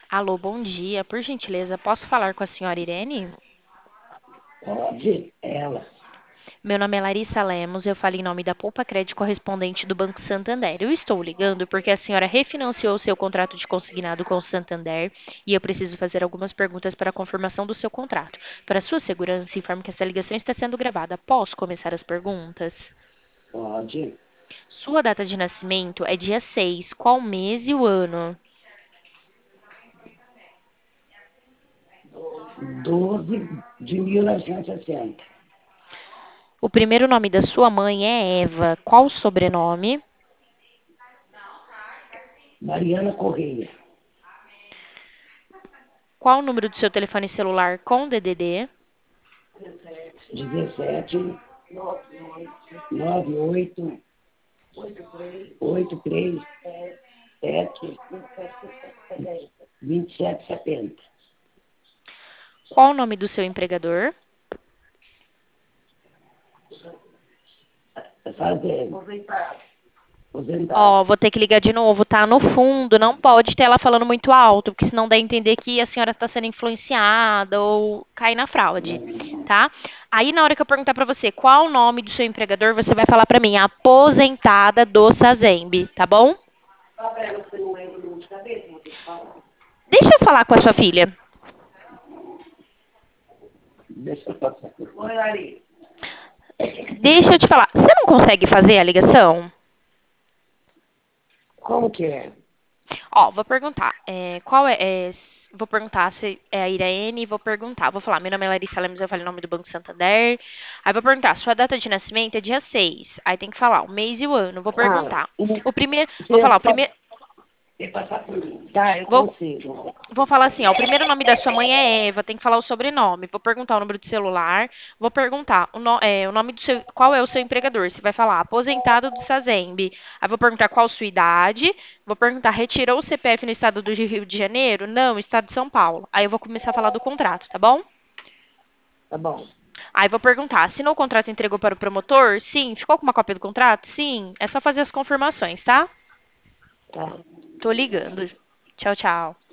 Alô, bom dia. Por gentileza, posso falar com a senhora Irene? Pode, ela. Meu nome é Larissa Lemos, eu falo em nome da Poupa Crédito correspondente do Banco Santander. Eu estou ligando porque a senhora refinanciou seu contrato de consignado com o Santander e eu preciso fazer algumas perguntas para a confirmação do seu contrato. Para sua segurança, informo que essa ligação está sendo gravada. Posso começar as perguntas? Pode. Sua data de nascimento é dia 6. Qual mês e o ano? 12 de 1960. O primeiro nome da sua mãe é Eva. Qual o sobrenome? Mariana Correia. Qual o número do seu telefone celular com DDD? 17 98 83 7 2770. Qual o nome do seu empregador? Fazendo. Aposentado. Ó, vou ter que ligar de novo, tá? No fundo, não pode ter ela falando muito alto, porque senão dá a entender que a senhora está sendo influenciada ou cai na fraude, tá? Aí, na hora que eu perguntar pra você qual o nome do seu empregador, você vai falar pra mim, aposentada do Sazembe, tá bom? Deixa eu falar com a sua filha. Deixa eu passar. Oi, Ari. Deixa eu te falar. Você não consegue fazer a ligação? Como que é? Ó, vou perguntar. Vou perguntar se é a Irene, vou perguntar. Vou falar, meu nome é Larissa Lemos, eu falo em nome do Banco Santander. Aí vou perguntar, sua data de nascimento é dia 6. Aí tem que falar o mês e o ano. Vou Ah, perguntar. O primeiro, vou você falar, o pode primeiro, passar por mim. Tá, eu vou, consigo. vou falar assim, ó, o primeiro nome da sua mãe é Eva, tem que falar o sobrenome. Vou perguntar o número de celular. Vou perguntar o nome do seu, qual é o seu empregador. Você vai falar aposentado do Sazembe. Aí vou perguntar qual sua idade. Vou perguntar, retirou o CPF no estado do Rio de Janeiro? Não, estado de São Paulo. Aí eu vou começar a falar do contrato, tá bom? Tá bom. Aí vou perguntar, assinou o contrato e entregou para o promotor? Sim. Ficou com uma cópia do contrato? Sim. É só fazer as confirmações, tá? Tá. Tô ligando. Tchau, tchau.